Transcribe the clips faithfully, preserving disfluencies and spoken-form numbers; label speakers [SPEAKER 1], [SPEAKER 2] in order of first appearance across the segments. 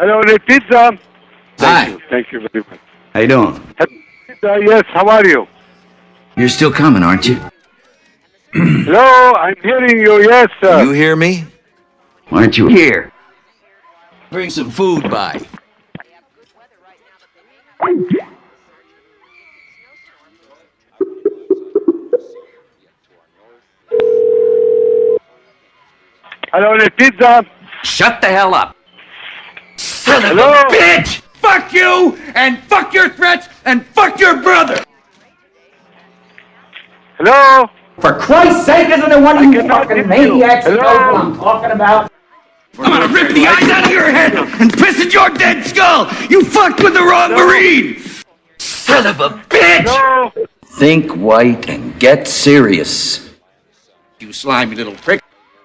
[SPEAKER 1] Hello, the pizza. Thank
[SPEAKER 2] Hi.
[SPEAKER 1] you. Thank you very much.
[SPEAKER 2] How you doing?
[SPEAKER 1] Pizza, yes, how are you?
[SPEAKER 2] You're still coming, aren't you?
[SPEAKER 1] Hello, I'm hearing you, yes, sir.
[SPEAKER 3] You hear me?
[SPEAKER 2] Why aren't you here? Bring some food by.
[SPEAKER 1] Hello, the pizza.
[SPEAKER 2] Shut the hell up. Son of
[SPEAKER 1] Hello?
[SPEAKER 2] a bitch! Fuck you! And fuck your threats! And fuck your brother!
[SPEAKER 1] Hello?
[SPEAKER 4] For Christ's sake, isn't there one of you
[SPEAKER 1] cannot
[SPEAKER 4] fucking
[SPEAKER 1] hear you.
[SPEAKER 4] maniacs who knows what
[SPEAKER 1] Hello?
[SPEAKER 4] I'm talking about?
[SPEAKER 2] I'm gonna rip the eyes out of your head and piss in your dead skull! You fucked with the wrong
[SPEAKER 1] No.
[SPEAKER 2] Marine! Son of a bitch!
[SPEAKER 1] Hello?
[SPEAKER 2] Think white and get serious. You slimy little prick.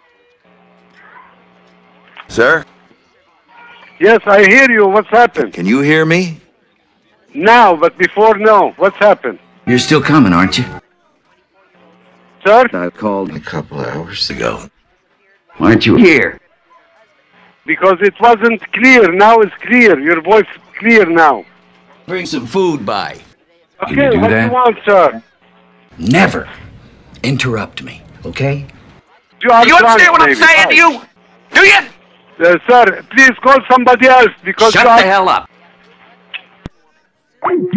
[SPEAKER 3] Sir?
[SPEAKER 1] Yes, I hear you. What's happened?
[SPEAKER 3] Can you hear me?
[SPEAKER 1] Now, but before, no. What's happened?
[SPEAKER 2] You're still coming, aren't you?
[SPEAKER 1] Sir?
[SPEAKER 2] I called.
[SPEAKER 3] A couple hours ago.
[SPEAKER 2] Why aren't you here?
[SPEAKER 1] Because it wasn't clear. Now it's clear. Your voice is clear now.
[SPEAKER 2] Bring some food by.
[SPEAKER 1] Okay,
[SPEAKER 2] you do
[SPEAKER 1] what do
[SPEAKER 2] that?
[SPEAKER 1] you want, sir?
[SPEAKER 2] Never interrupt me, okay?
[SPEAKER 1] You, are
[SPEAKER 5] Do you understand
[SPEAKER 1] drunk,
[SPEAKER 5] what I'm
[SPEAKER 1] maybe.
[SPEAKER 5] saying to you? Do you?
[SPEAKER 1] Uh, sir, please call somebody else because
[SPEAKER 2] Shut
[SPEAKER 1] you
[SPEAKER 2] the
[SPEAKER 1] are...
[SPEAKER 2] hell up.